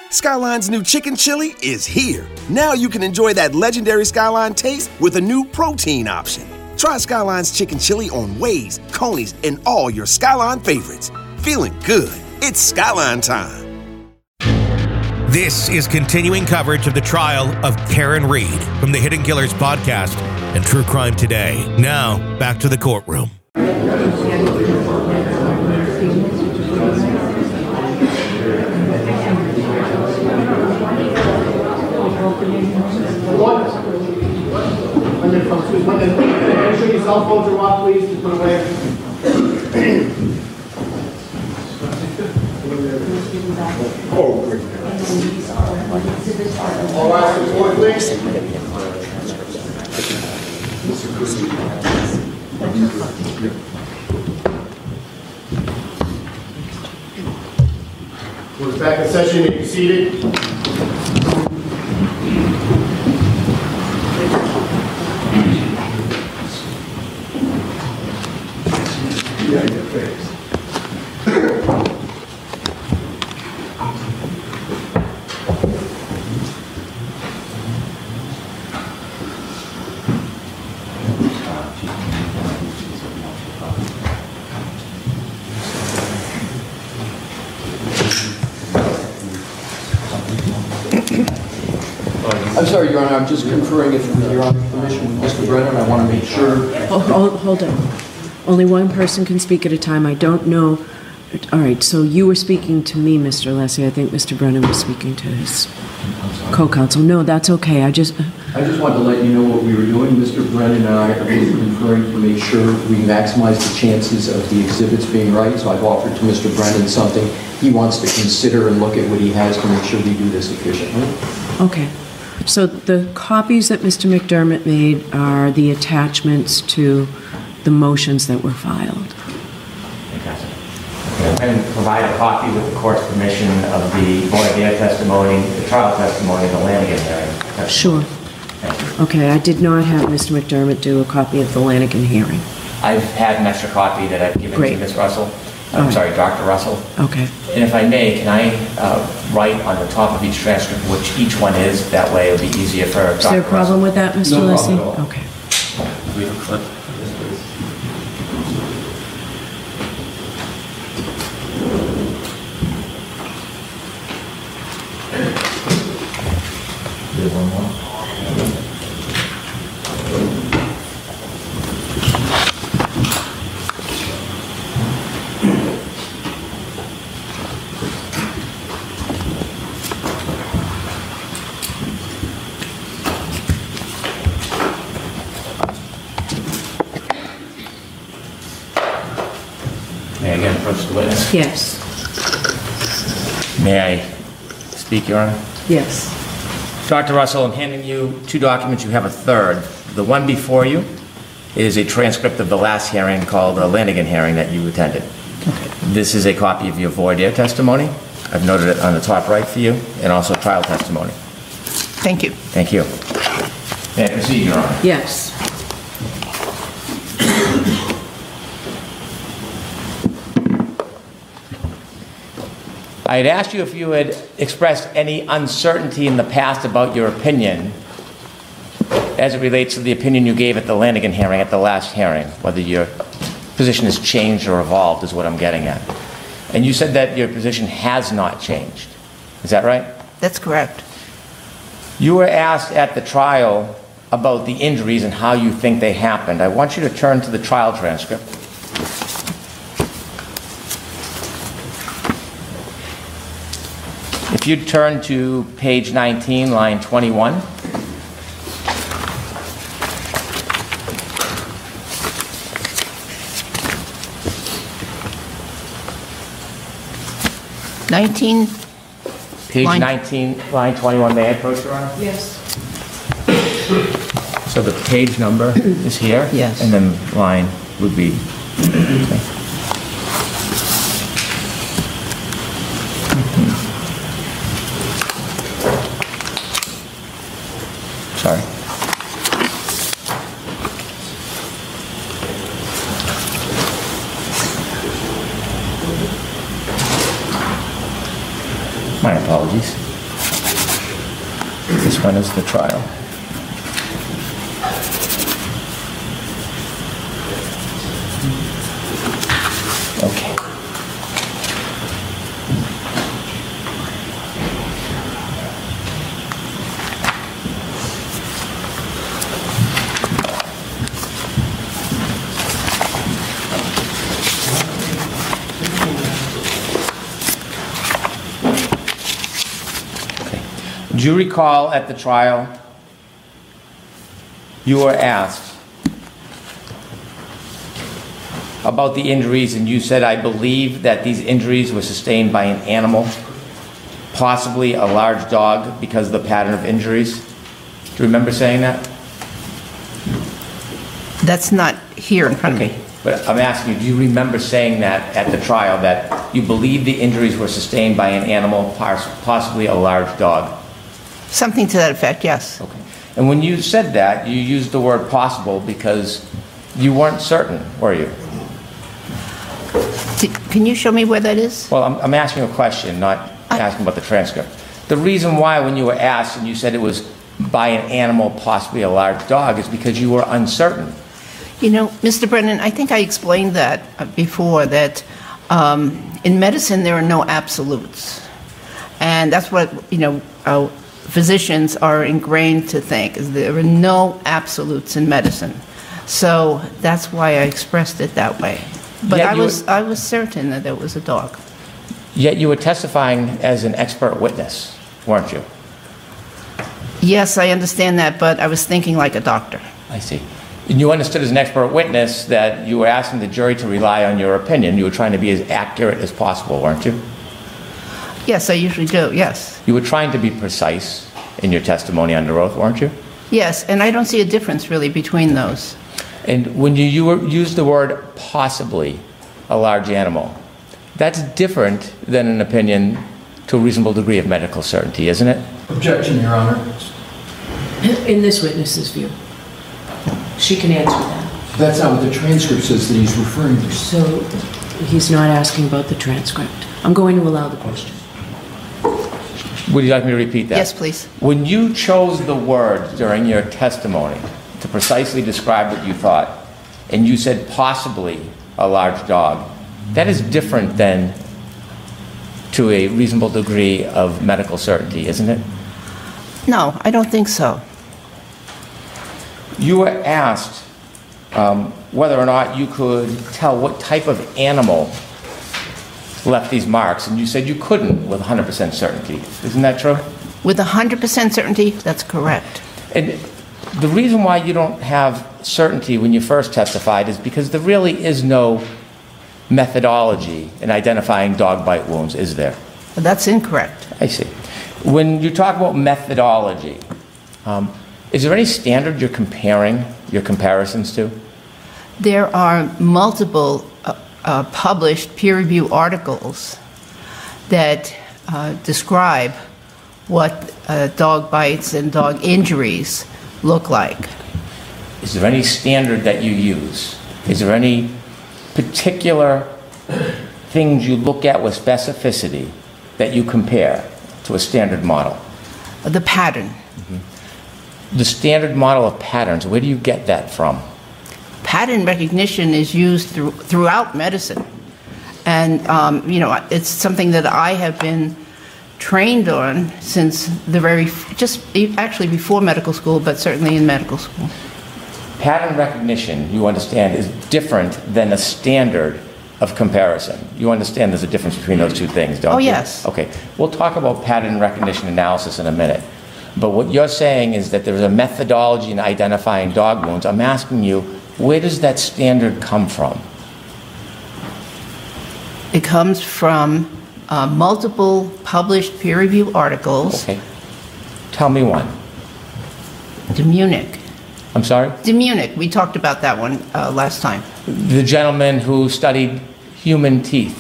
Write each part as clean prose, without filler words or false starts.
Skyline's new chicken chili is here. Now you can enjoy that legendary Skyline taste with a new protein option. Try Skyline's chicken chili on Waze, Coney's, and all your Skyline favorites. Feeling good. It's Skyline time. This is continuing coverage of the trial of Karen Read from the Hidden Killers podcast and True Crime Today. Now, back to the courtroom. Make sure your cell phones are off, please, to put away. Oh, great. All right, support, please. We're back in session. Be seated. Yeah, your face. I'm sorry, Your Honor, I'm just conferring if Your Honor's permission with Mr. Brennan. I want to make sure. Hold on. Only one person can speak at a time. I don't know. All right, so you were speaking to me, Mr. Leslie. I think Mr. Brennan was speaking to his co-counsel. No, that's okay. I just wanted to let you know what we were doing. Mr. Brennan and I are conferring to make sure we maximize the chances of the exhibits being right. So I've offered to Mr. Brennan something he wants to consider and look at what he has to make sure we do this efficiently. Okay. So the copies that Mr. McDermott made are the attachments to the motions that were filed. And provide a copy with the court's permission of the voir dire testimony, the trial testimony, and the Lanigan hearing. Sure. Okay, I did not have Mr. McDermott do a copy of the Lanigan hearing. I've had an extra copy that I've given to Ms. Russell. I'm sorry, Dr. Russell. Okay. And if I may, can I write on the top of each transcript which each one is? That way it'll be easier for Dr. Russell. Is there a problem with that, Mr. Leslie? No problem at all. Okay. We have a clip. One more. May I again approach the witness? Yes. May I speak, Your Honor? Yes. Dr. Russell, I'm handing you two documents. You have a third. The one before you is a transcript of the last hearing called the Lanigan hearing that you attended. Okay. This is a copy of your voir dire testimony. I've noted it on the top right for you, and also trial testimony. Thank you. Thank you. May I proceed, Your Honor? Yes. I had asked you if you had expressed any uncertainty in the past about your opinion as it relates to the opinion you gave at the Lanigan hearing, at the last hearing, whether your position has changed or evolved is what I'm getting at. And you said that your position has not changed. Is that right? That's correct. You were asked at the trial about the injuries and how you think they happened. I want you to turn to the trial transcript. If you'd turn to page 19, line 21. Page 19, line 21. May I approach, Your Honor? Yes. So the page number is here? Yes. And then line would be... Okay. Sorry. My apologies. This one is the trial. Okay. Do you recall at the trial, you were asked about the injuries, and you said, I believe that these injuries were sustained by an animal, possibly a large dog, because of the pattern of injuries? Do you remember saying that? That's not here in front of me. But I'm asking you, do you remember saying that at the trial, that you believe the injuries were sustained by an animal, possibly a large dog? Something to that effect, yes. Okay. And when you said that, you used the word possible because you weren't certain, were you? Can you show me where that is? Well, I'm asking a question, not asking about the transcript. The reason why when you were asked and you said it was by an animal, possibly a large dog, is because you were uncertain. You know, Mr. Brennan, I think I explained that before, that in medicine there are no absolutes. And that's what, physicians are ingrained to think, is there are no absolutes in medicine. So that's why I expressed it that way. But I was certain that it was a dog. Yet you were testifying as an expert witness, weren't you? Yes, I understand that, but I was thinking like a doctor. I see. And you understood as an expert witness that you were asking the jury to rely on your opinion. You were trying to be as accurate as possible, weren't you? Yes, I usually do, yes. You were trying to be precise in your testimony under oath, weren't you? Yes, and I don't see a difference really between those. And when you use the word possibly a large animal, that's different than an opinion to a reasonable degree of medical certainty, isn't it? Objection, Your Honor. In this witness's view. She can answer that. That's not what the transcript says that he's referring to. So he's not asking about the transcript. I'm going to allow the question. Would you like me to repeat that? Yes, please. When you chose the words during your testimony to precisely describe what you thought, and you said possibly a large dog, that is different than to a reasonable degree of medical certainty, isn't it? No, I don't think so. You were asked whether or not you could tell what type of animal left these marks, and you said you couldn't with 100% certainty. Isn't that true? With 100% certainty, that's correct. And the reason why you don't have certainty when you first testified is because there really is no methodology in identifying dog bite wounds, is there? But that's incorrect. I see. When you talk about methodology, is there any standard you're comparing your comparisons to? There are multiple published peer-reviewed articles that describe what dog bites and dog injuries look like. Is there any standard that you use? Is there any particular things you look at with specificity that you compare to a standard model? The pattern. Mm-hmm. The standard model of patterns, where do you get that from? Pattern recognition is used throughout medicine. And, it's something that I have been trained on since actually before medical school, but certainly in medical school. Pattern recognition, you understand, is different than a standard of comparison. You understand there's a difference between those two things, don't you? Oh, yes. Okay. We'll talk about pattern recognition analysis in a minute. But what you're saying is that there's a methodology in identifying dog wounds. I'm asking you, where does that standard come from? It comes from multiple published peer-reviewed articles. Okay. Tell me one. DeMunich. I'm sorry? DeMunich. We talked about that one last time. The gentleman who studied human teeth.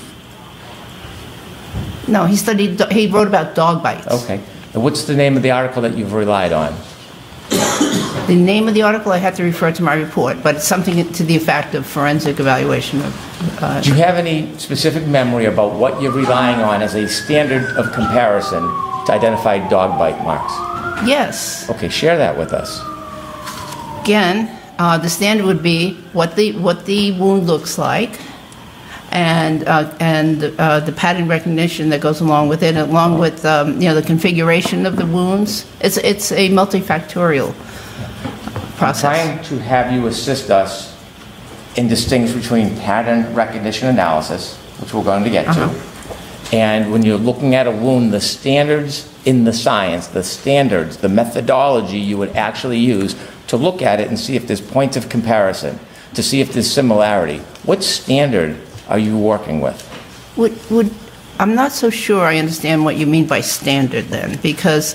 No, he wrote about dog bites. Okay. And what's the name of the article that you've relied on? The name of the article, I have to refer to my report, but it's something to the effect of forensic evaluation of... Do you have any specific memory about what you're relying on as a standard of comparison to identify dog bite marks? Yes. Okay, share that with us. Again, the standard would be what the wound looks like, and the pattern recognition that goes along with it, along with the configuration of the wounds. It's a multifactorial process. I'm trying to have you assist us in distinguishing between pattern recognition analysis, which we're going to get to, and when you're looking at a wound, the standards in the science, the standards, the methodology you would actually use to look at it and see if there's points of comparison, to see if there's similarity. What standard are you working with? I'm not so sure I understand what you mean by standard then, because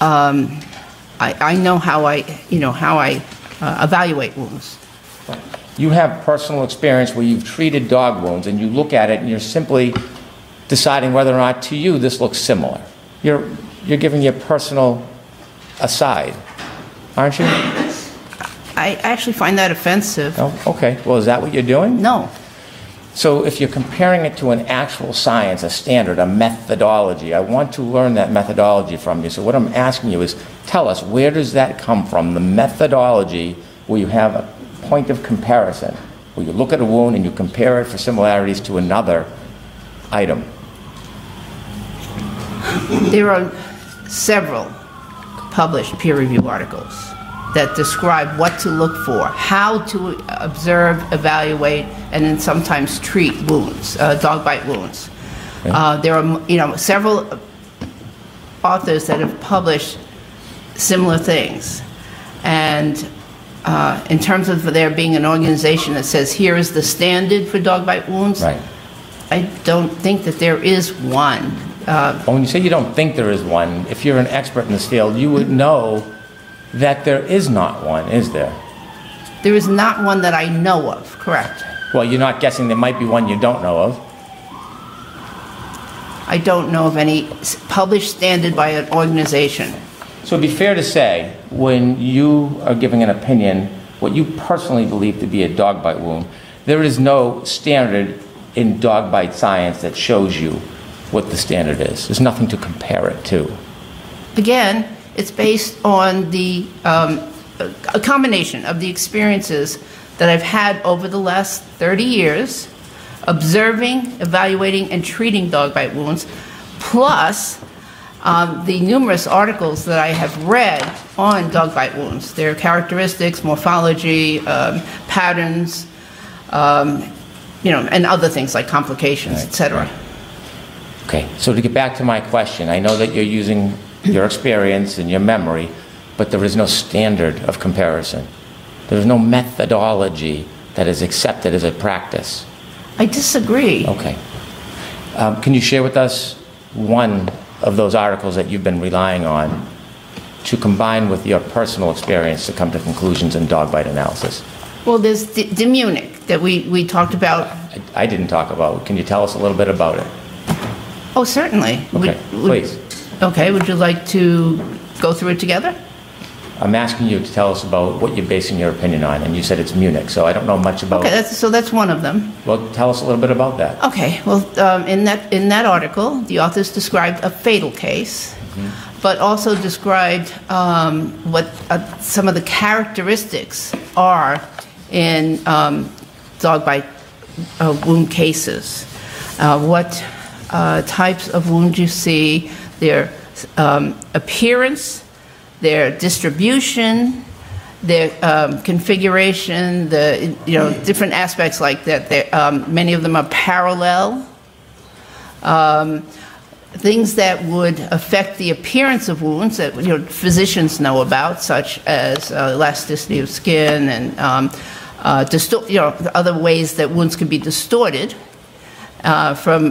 I know how I evaluate wounds. You have personal experience where you've treated dog wounds and you look at it and you're simply deciding whether or not to you this looks similar. You're giving your personal aside, aren't you? I actually find that offensive. Oh, okay. Well, is that what you're doing? No. So if you're comparing it to an actual science, a standard, a methodology, I want to learn that methodology from you. So what I'm asking you is, tell us, where does that come from, the methodology where you have a point of comparison, where you look at a wound and you compare it for similarities to another item? There are several published peer-reviewed articles that describe what to look for, how to observe, evaluate, and then sometimes treat wounds, dog bite wounds. Okay. There are, several authors that have published similar things, and in terms of there being an organization that says here is the standard for dog bite wounds, right. I don't think that there is one. When you say you don't think there is one, if you're an expert in this field, you would know that there is not one, is there? There is not one that I know of, correct. Well, you're not guessing there might be one you don't know of? I don't know of any published standard by an organization. So it'd be fair to say, when you are giving an opinion, what you personally believe to be a dog bite wound, there is no standard in dog bite science that shows you what the standard is. There's nothing to compare it to. Again, it's based on a combination of the experiences that I've had over the last 30 years, observing, evaluating, and treating dog bite wounds, plus the numerous articles that I have read on dog bite wounds, their characteristics, morphology, patterns, and other things like complications, etc. Right. Okay, so to get back to my question, I know that you're using your experience and your memory, but there is no standard of comparison. There's no methodology that is accepted as a practice. I disagree. Okay. Can you share with us one of those articles that you've been relying on to combine with your personal experience to come to conclusions in dog bite analysis? Well, there's De Munich that we talked about. I didn't talk about. Can you tell us a little bit about it? Oh, certainly. Okay, please. Okay, would you like to go through it together? I'm asking you to tell us about what you're basing your opinion on, and you said it's Munich, so I don't know much about... Okay, that's one of them. Well, tell us a little bit about that. Okay, well, in that article, the authors described a fatal case, but also described what some of the characteristics are in dog bite wound cases. What types of wounds you see, their appearance, their distribution, their configuration, the different aspects like that. Many of them are parallel. Things that would affect the appearance of wounds that physicians know about, such as elasticity of skin and other ways that wounds can be distorted from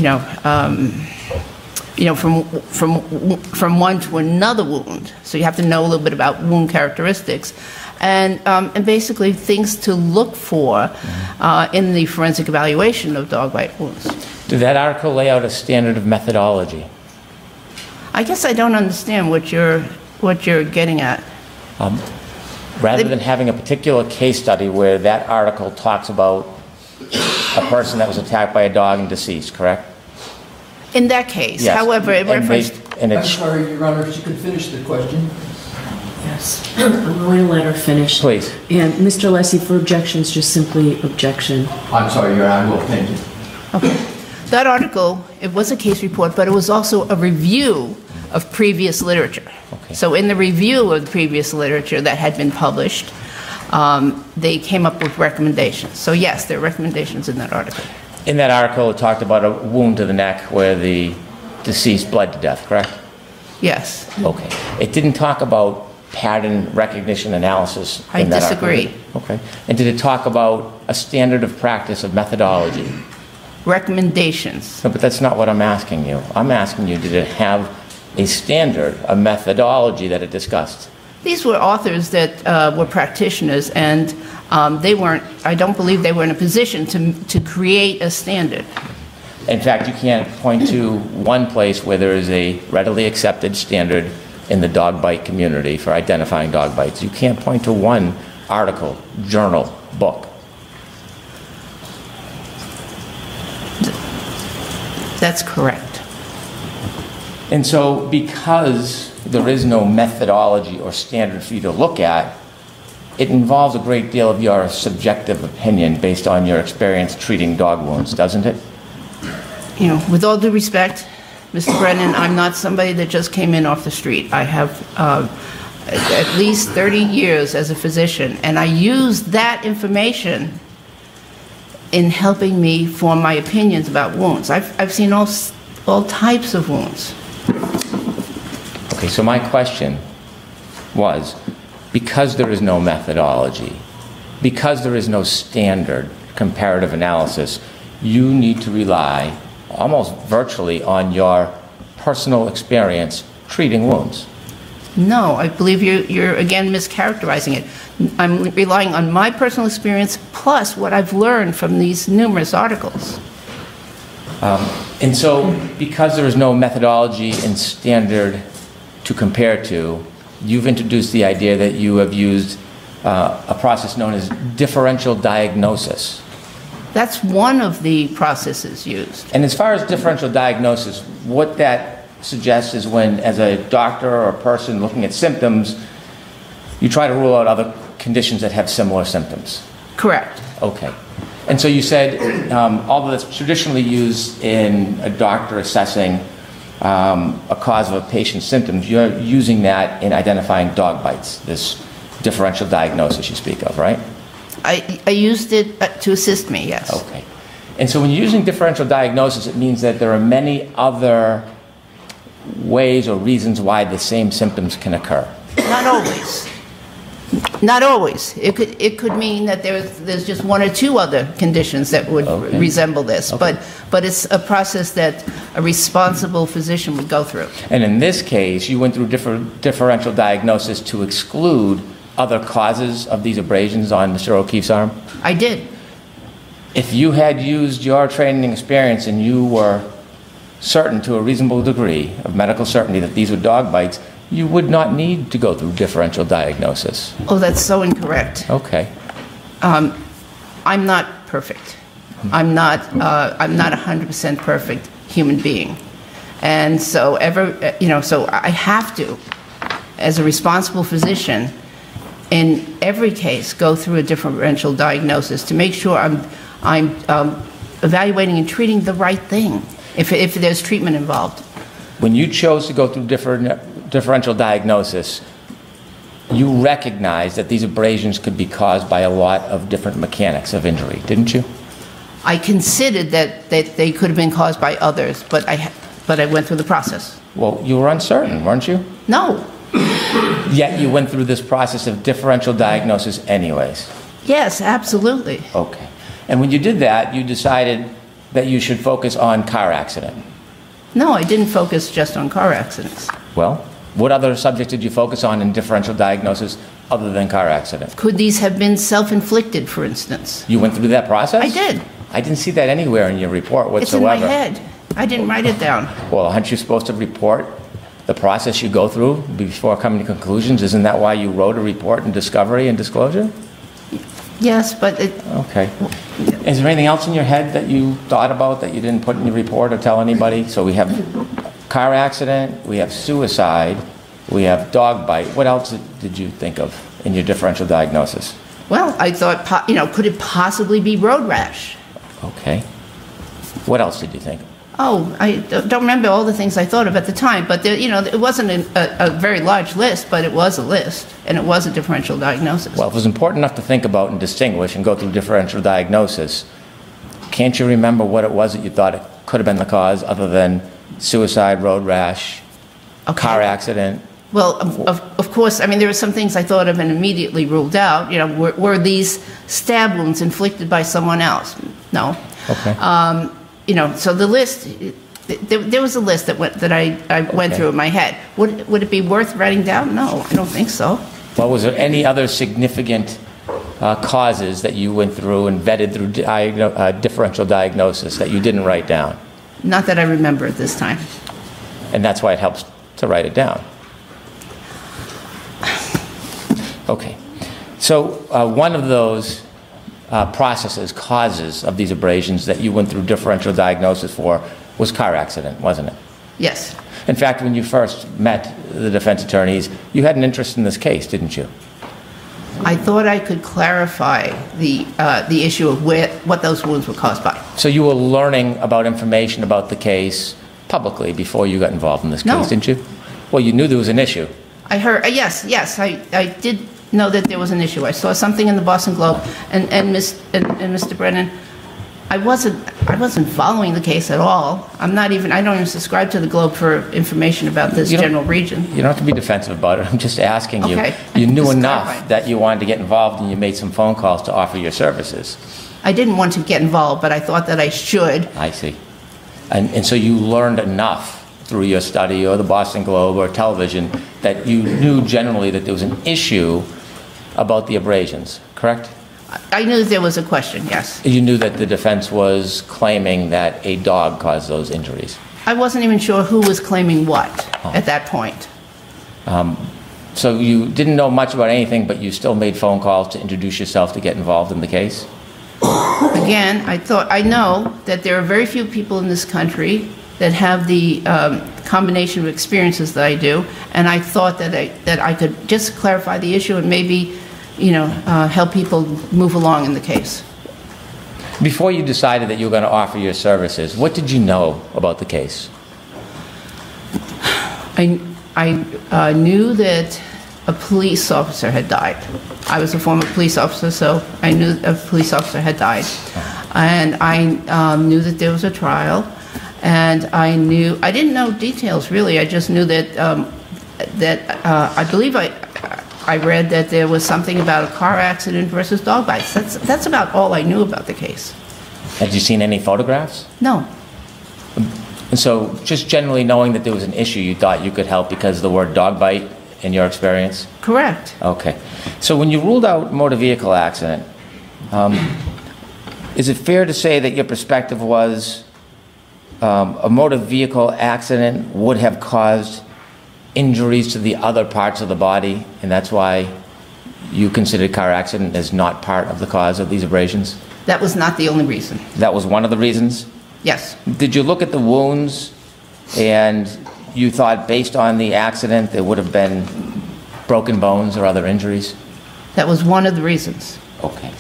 one to another wound. So you have to know a little bit about wound characteristics, and basically things to look for in the forensic evaluation of dog bite wounds. Did that article lay out a standard of methodology? I guess I don't understand what you're getting at. Rather than having a particular case study where that article talks about a person that was attacked by a dog and deceased, correct? In that case, yes. however, it referenced... And I'm it's, sorry, Your Honor, if you could finish the question. Yes, I'm going to let her finish. Please. And Mr. Lessie, for objections, just simply objection. I'm sorry, Your Honor, I will, thank you. Okay. That article, it was a case report, but it was also a review of previous literature. Okay. So in the review of the previous literature that had been published, they came up with recommendations. So yes, there are recommendations in that article. in that article, it talked about a wound to the neck where the deceased bled to death, correct? Yes. Okay. It didn't talk about pattern recognition analysis I in that article, disagree. did it? Okay. And did it talk about a standard of practice of methodology? Recommendations. No, but that's not what I'm asking you. I'm asking you, did it have a standard, a methodology that it discussed? These were authors that were practitioners, and they weren't, I don't believe they were in a position to create a standard. In fact, you can't point to one place where there is a readily accepted standard in the dog bite community for identifying dog bites. You can't point to one article, journal, book. That's correct. And so because there is no methodology or standard for you to look at, it involves a great deal of your subjective opinion based on your experience treating dog wounds, doesn't it? You know, with all due respect, Mr. Brennan, I'm not somebody that just came in off the street. I have at least 30 years as a physician, and I use that information in helping me form my opinions about wounds. I've seen all types of wounds. Okay, so my question was, because there is no methodology, because there is no standard comparative analysis, you need to rely almost virtually on your personal experience treating wounds. No, I believe you're again mischaracterizing it. I'm relying on my personal experience plus what I've learned from these numerous articles. And so, because there is no methodology and standard to compare to, you've introduced the idea that you have used a process known as differential diagnosis. That's one of the processes used. And as far as differential diagnosis, what that suggests is when, as a doctor or a person looking at symptoms, you try to rule out other conditions that have similar symptoms. Correct. Okay. And so you said, although that's traditionally used in a doctor assessing a cause of a patient's symptoms, you're using that in identifying dog bites, this differential diagnosis you speak of, right? I used it to assist me, yes. Okay. And so when you're using differential diagnosis, it means that there are many other ways or reasons why the same symptoms can occur. Not always. Not always. It could mean that there's just one or two other conditions that would resemble this, Okay. but it's a process that a responsible physician would go through. And in this case, you went through differential diagnosis to exclude other causes of these abrasions on Mr. O'Keefe's arm? I did. If you had used your training and experience and you were certain to a reasonable degree of medical certainty that these were dog bites, you would not need to go through differential diagnosis. Oh, that's so incorrect. Okay. I'm not perfect. I'm not 100% perfect human being. And so so I have to, as a responsible physician, in every case, go through a differential diagnosis to make sure I'm evaluating and treating the right thing if there's treatment involved. When you chose to go through differential diagnosis, you recognized that these abrasions could be caused by a lot of different mechanics of injury, didn't you? I considered that they could have been caused by others, but I went through the process. Well, you were uncertain, weren't you? No. Yet you went through this process of differential diagnosis anyways. Yes, absolutely. Okay. And when you did that, you decided that you should focus on car accident. No, I didn't focus just on car accidents. Well, what other subjects did you focus on in differential diagnosis other than car accident? Could these have been self-inflicted, for instance? You went through that process? I did. I didn't see that anywhere in your report It's in whatsoever. my head. I didn't write it down. Well, aren't you supposed to report the process you go through before coming to conclusions? Isn't that why you wrote a report in discovery and disclosure? Yes, but Okay. Is there anything else in your head that you thought about that you didn't put in your report or tell anybody? So we have car accident, we have suicide, we have dog bite. What else did you think of in your differential diagnosis? Well, I thought, could it possibly be road rash? Okay. What else did you think? Oh, I don't remember all the things I thought of at the time, but there, it wasn't a very large list, but it was a list, and it was a differential diagnosis. Well, if it was important enough to think about and distinguish and go through differential diagnosis, can't you remember what it was that you thought it could have been the cause other than suicide, road rash, car accident? Well, of course, I mean, there were some things I thought of and immediately ruled out. Were these stab wounds inflicted by someone else? No. Okay. So the list, there was a list that I went through in my head. Would it be worth writing down? No, I don't think so. Well, was there any other significant causes that you went through and vetted through differential diagnosis that you didn't write down? Not that I remember at this time. And that's why it helps to write it down. Okay. So one of those causes of these abrasions that you went through differential diagnosis for was car accident, wasn't it? Yes. In fact, when you first met the defense attorneys, you had an interest in this case, didn't you? I thought I could clarify the issue of what those wounds were caused by. So you were learning about information about the case publicly before you got involved in this case, didn't you? Well, you knew there was an issue. I heard, yes, I did know that there was an issue. I saw something in the Boston Globe, and Mr. Brennan, I wasn't following the case at all. I don't even subscribe to the Globe for information about this general region. You don't have to be defensive about it. I'm just asking you. Okay. You knew enough that you wanted to get involved, and you made some phone calls to offer your services. I didn't want to get involved, but I thought that I should. I see. And so you learned enough through your study or the Boston Globe or television that you knew generally that there was an issue about the abrasions, correct? I knew there was a question, yes. You knew that the defense was claiming that a dog caused those injuries. I wasn't even sure who was claiming what at that point. So you didn't know much about anything, but you still made phone calls to introduce yourself to get involved in the case? Again, I know that there are very few people in this country that have the combination of experiences that I do, and I thought that I could just clarify the issue and maybe help people move along in the case. Before you decided that you were going to offer your services, what did you know about the case? I knew that a police officer had died. I was a former police officer, so I knew a police officer had died. And I knew that there was a trial, and I didn't know details really. I just knew that I believe I read that there was something about a car accident versus dog bites. That's about all I knew about the case. Had you seen any photographs? No. And so just generally knowing that there was an issue, you thought you could help because of the word dog bite in your experience? Correct. Okay. So when you ruled out motor vehicle accident, is it fair to say that your perspective was a motor vehicle accident would have caused injuries to the other parts of the body, and that's why you considered car accident as not part of the cause of these abrasions? That was not the only reason. That was one of the reasons? Yes. Did you look at the wounds and you thought based on the accident there would have been broken bones or other injuries? That was one of the reasons. Okay.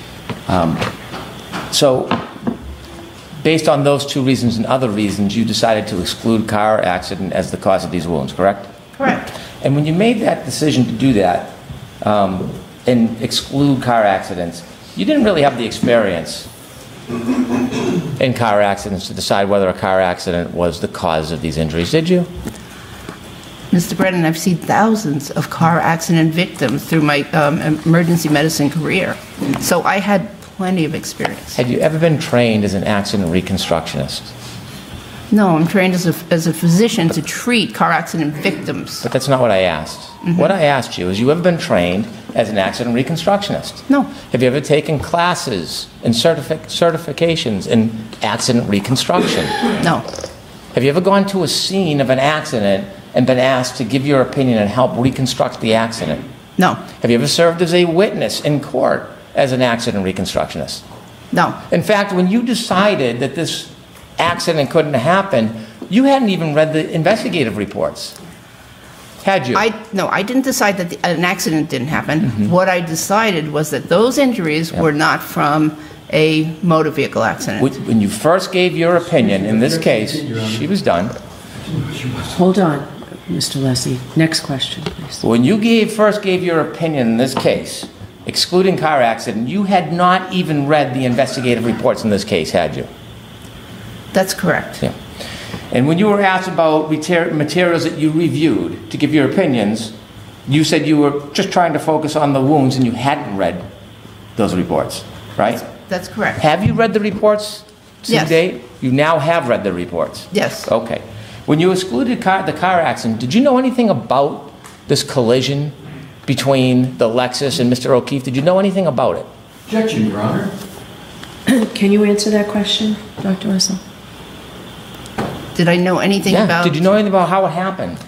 So based on those two reasons and other reasons, you decided to exclude car accident as the cause of these wounds, correct? Correct. And when you made that decision to do that and exclude car accidents, you didn't really have the experience in car accidents to decide whether a car accident was the cause of these injuries, did you? Mr. Brennan, I've seen thousands of car accident victims through my emergency medicine career, so I had plenty of experience. Had you ever been trained as an accident reconstructionist? No, I'm trained as a physician to treat car accident victims. But that's not what I asked. Mm-hmm. What I asked you is, you ever been trained as an accident reconstructionist? No. Have you ever taken classes and certifications in accident reconstruction? No. Have you ever gone to a scene of an accident and been asked to give your opinion and help reconstruct the accident? No. Have you ever served as a witness in court as an accident reconstructionist? No. In fact, when you decided that this accident couldn't happen, You hadn't even read the investigative reports, had you? No, I didn't decide that an accident didn't happen. Mm-hmm. What I decided was that those injuries were not from a motor vehicle accident. When you first gave your opinion in this case, she was done. Hold on, Mr. Leslie. Next question, please. When you first gave your opinion in this case, excluding car accident, you had not even read the investigative reports in this case, had you? That's correct. Yeah. And when you were asked about materials that you reviewed to give your opinions, you said you were just trying to focus on the wounds and you hadn't read those reports, right? That's correct. Have you read the reports to Yes. date? You now have read the reports? Yes. Okay. When you excluded the car accident, did you know anything about this collision between the Lexus and Mr. O'Keefe? Did you know anything about it? Objection, Your Honor. Can you answer that question, Dr. Russell? Did I know anything about... Did you know anything about how it happened?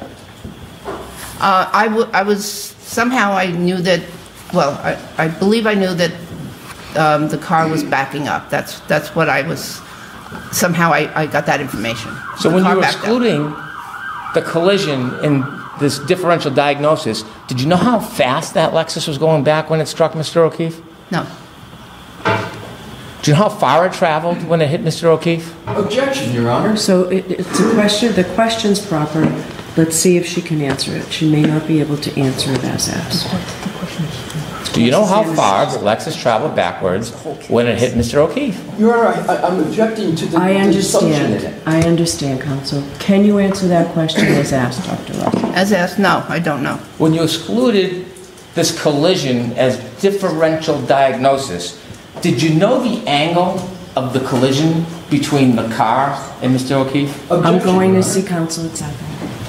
I was... Somehow I knew that... Well, I believe I knew that the car was backing up. That's what I was... Somehow I got that information. So The when car you were backed up. excluding the collision in this differential diagnosis, did you know how fast that Lexus was going back when it struck Mr. O'Keefe? No. Do you know how far it traveled when it hit Mr. O'Keefe? Objection, Your Honor. So it's a question, the question's proper. Let's see if she can answer it. She may not be able to answer it as asked. Do you know how far the Lexus traveled backwards when it hit Mr. O'Keefe? Your Honor, I'm objecting to the I assumption in understand. it. I understand, counsel. Can you answer that question as asked, Dr. Russell? As asked, no, I don't know. When you excluded this collision as differential diagnosis, did you know the angle of the collision between the car and Mr. O'Keefe? I'm Objection, going Your to Honor. see counsel at 7.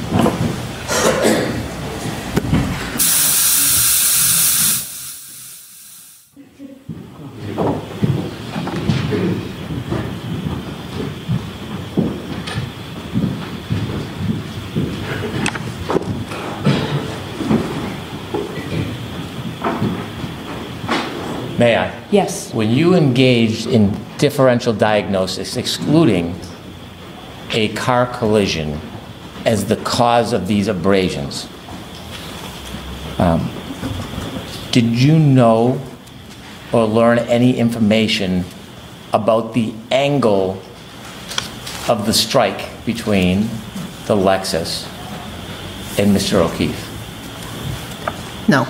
May I? Yes. When you engaged in differential diagnosis, excluding a car collision as the cause of these abrasions, did you know or learn any information about the angle of the strike between the Lexus and Mr. O'Keefe? No.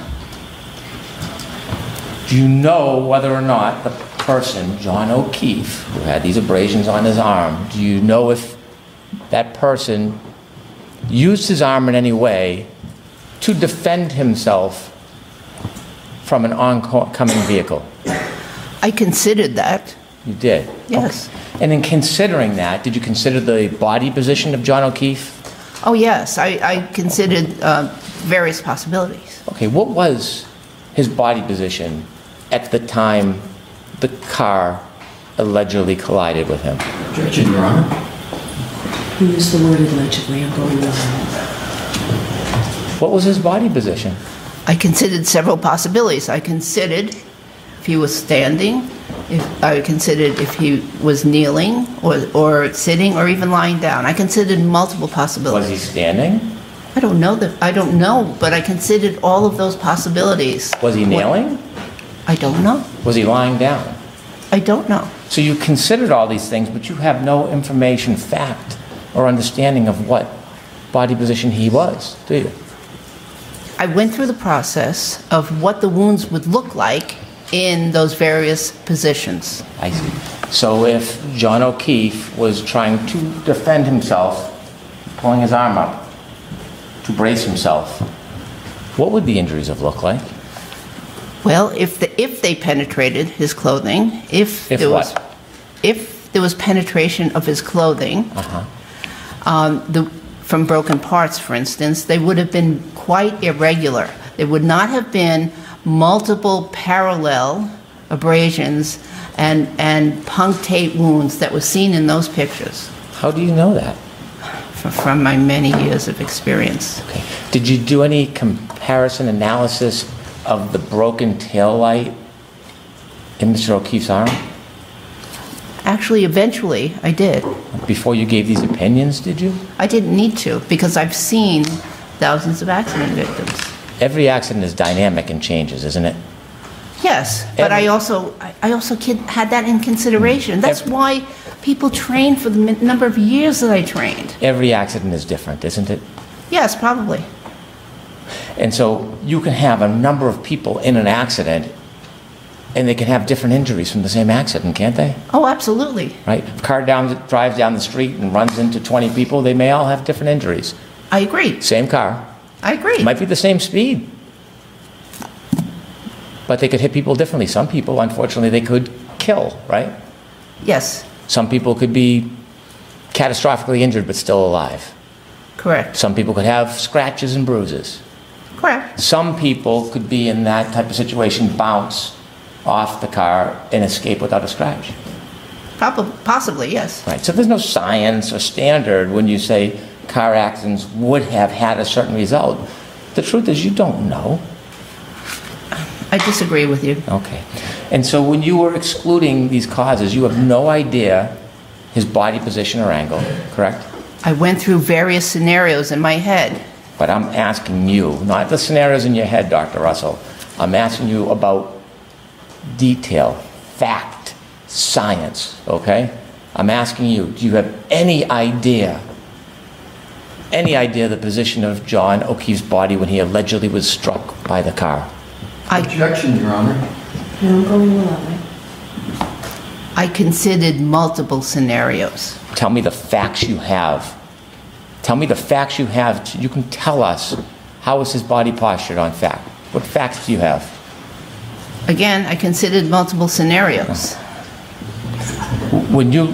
Do you know whether or not the person, John O'Keefe, who had these abrasions on his arm, do you know if that person used his arm in any way to defend himself from an oncoming vehicle? I considered that. You did? Yes. Okay. And in considering that, did you consider the body position of John O'Keefe? Oh, yes. I considered various possibilities. Okay, what was his body position at the time the car allegedly collided with him? Objection, Your Honor. You used the word allegedly. I'm going on. What was his body position? I considered several possibilities. I considered if he was standing, I considered if he was kneeling or sitting or even lying down. I considered multiple possibilities. Was he standing? I don't know, but I considered all of those possibilities. Was he kneeling? I don't know. Was he lying down? I don't know. So you considered all these things, but you have no information, fact, or understanding of what body position he was, do you? I went through the process of what the wounds would look like in those various positions. I see. So if John O'Keefe was trying to defend himself, pulling his arm up to brace himself, what would the injuries have looked like? Well, if they penetrated his clothing, if there was penetration of his clothing, from broken parts, for instance, they would have been quite irregular. There would not have been multiple parallel abrasions and punctate wounds that were seen in those pictures. How do you know that? From my many years of experience. Okay. Did you do any comparison analysis of the broken taillight in Mr. O'Keefe's arm? Actually, eventually, I did. Before you gave these opinions, did you? I didn't need to, because I've seen thousands of accident victims. Every accident is dynamic and changes, isn't it? Yes, but I also had that in consideration. That's why people train for the number of years that I trained. Every accident is different, isn't it? Yes, probably. And so you can have a number of people in an accident, and they can have different injuries from the same accident, can't they? Oh, absolutely. Right? If a car drives down the street and runs into 20 people, they may all have different injuries. I agree. Same car. I agree. Might be the same speed. But they could hit people differently. Some people, unfortunately, they could kill, right? Yes, Some people could be catastrophically injured but still alive. correct. Some people could have scratches and bruises. Correct. Some people could be in that type of situation, bounce off the car and escape without a scratch. Possibly, yes. Right. So there's no science or standard when you say car accidents would have had a certain result. The truth is you don't know. I disagree with you. Okay. And so when you were excluding these causes, you have no idea his body position or angle, correct? I went through various scenarios in my head. But I'm asking you, not the scenarios in your head, Dr. Russell. I'm asking you about detail, fact, science, okay? I'm asking you, do you have any idea the position of John O'Keefe's body when he allegedly was struck by the car? Objection, Your Honor. No, I'm going along. I considered multiple scenarios. Tell me the facts you have. Tell me the facts you have. You can tell us how was his body postured on fact. What facts do you have? Again, I considered multiple scenarios. When you...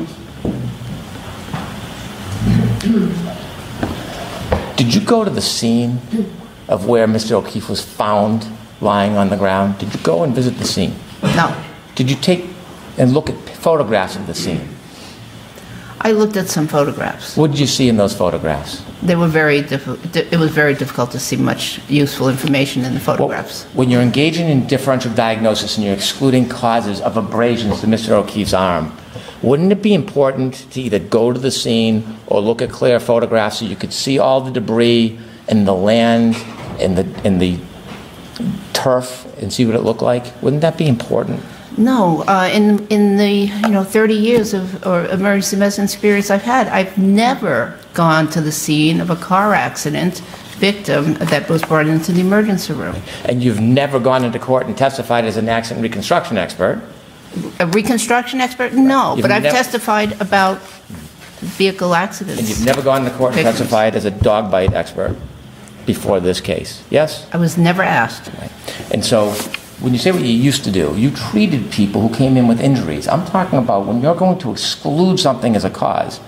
Did you go to the scene of where Mr. O'Keefe was found lying on the ground? Did you go and visit the scene? No, Did you take and look at photographs of the scene? I looked at some photographs. What did you see in those photographs? They were very difficult. It was very difficult to see much useful information in the photographs. When you're engaging in differential diagnosis and you're excluding causes of abrasions to Mr. O'Keefe's arm, wouldn't it be important to either go to the scene or look at clear photographs so you could see all the debris and the land and the turf and see what it looked like? Wouldn't that be important? No, in the 30 years of emergency medicine experience I've had, I've never gone to the scene of a car accident victim that was brought into the emergency room. And you've never gone into court and testified as an accident reconstruction expert. A reconstruction expert? No, You've but I've never- testified about vehicle accidents. And you've never gone to court and Victims. testified as a dog bite expert before this case. Yes? I was never asked. Right. And so when you say what you used to do, you treated people who came in with injuries. I'm talking about when you're going to exclude something as a cause.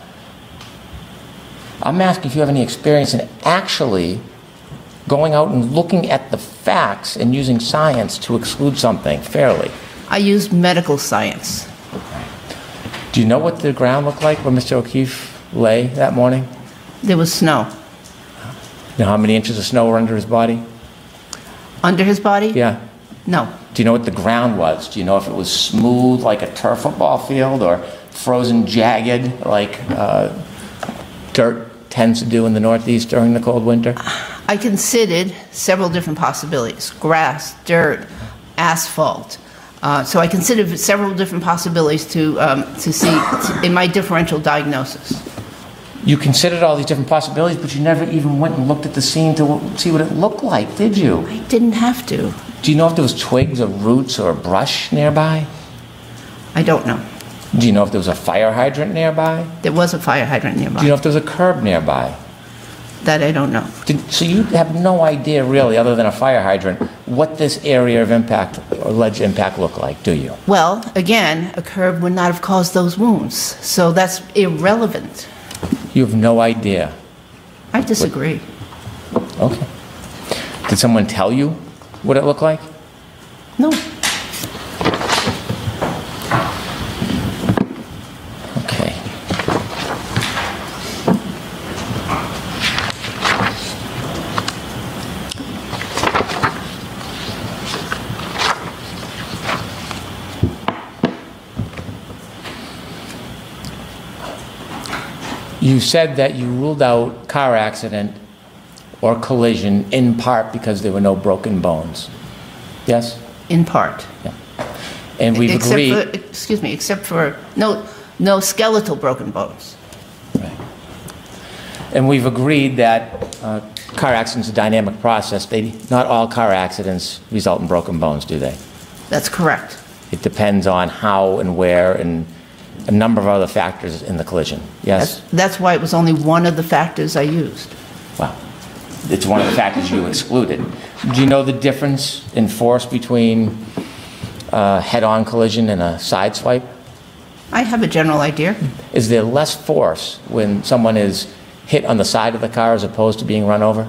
I'm asking if you have any experience in actually going out and looking at the facts and using science to exclude something fairly. I used medical science. Do you know what the ground looked like where Mr. O'Keefe lay that morning? There was snow. You know how many inches of snow were under his body? Under his body? Yeah. No. Do you know what the ground was? Do you know if it was smooth like a turf football field or frozen jagged like dirt tends to do in the Northeast during the cold winter? I considered several different possibilities: grass, dirt, asphalt. So I considered several different possibilities to see in my differential diagnosis. You considered all these different possibilities, but you never even went and looked at the scene to see what it looked like, did you? I didn't have to. Do you know if there was twigs or roots or brush nearby? I don't know. Do you know if there was a fire hydrant nearby? There was a fire hydrant nearby. Do you know if there was a curb nearby? That I don't know. So you have no idea really, other than a fire hydrant, what this area of impact or alleged impact looked like, do you? Well, again, a curb would not have caused those wounds, so that's irrelevant. You have no idea. I disagree. Okay. Did someone tell you what it looked like? No. Okay. You said that you ruled out car accident or collision in part because there were no broken bones. Yes? In part. Yeah. And we've agreed... except for no skeletal broken bones. Right. And we've agreed that car accidents are a dynamic process. Not all car accidents result in broken bones, do they? That's correct. It depends on how and where and a number of other factors in the collision. Yes? That's why it was only one of the factors I used. Well, it's one of the factors you excluded. Do you know the difference in force between a head-on collision and a side swipe? I have a general idea. Is there less force when someone is hit on the side of the car as opposed to being run over?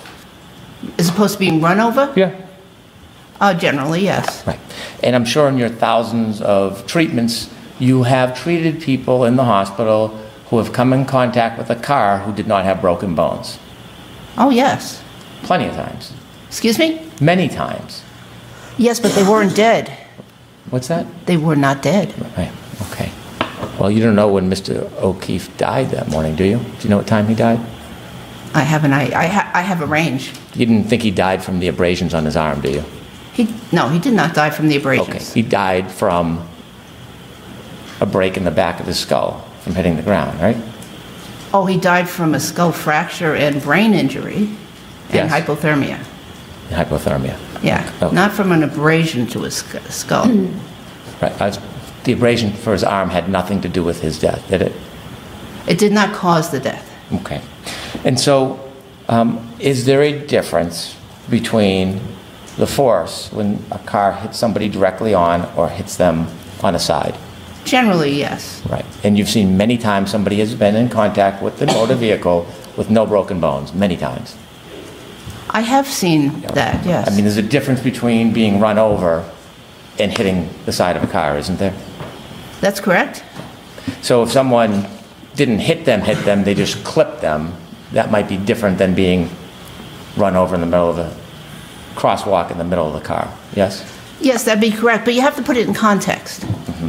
As opposed to being run over? Yeah. Generally, yes. Right. And I'm sure in your thousands of treatments, you have treated people in the hospital who have come in contact with a car who did not have broken bones. Oh, yes. Plenty of times. Excuse me? Many times. Yes, but they weren't dead. What's that? They were not dead. Right. Okay. Well, you don't know when Mr. O'Keefe died that morning, do you? Do you know what time he died? I have a range. You didn't think he died from the abrasions on his arm, do you? No, he did not die from the abrasions. Okay. He died from a break in the back of his skull from hitting the ground, right? Oh, he died from a skull fracture and brain injury and Yes. hypothermia. Hypothermia. Yeah, Okay. not from an abrasion to his skull. Right. The abrasion for his arm had nothing to do with his death, did it? It did not cause the death. Okay. And so, is there a difference between the force when a car hits somebody directly on or hits them on a side? Generally, yes. Right. And you've seen many times somebody has been in contact with the motor vehicle with no broken bones, many times. I have seen that, yes. I mean, there's a difference between being run over and hitting the side of a car, isn't there? That's correct. So if someone didn't hit them, they just clipped them, that might be different than being run over in the middle of the crosswalk in the middle of the car, yes? Yes, that'd be correct, but you have to put it in context.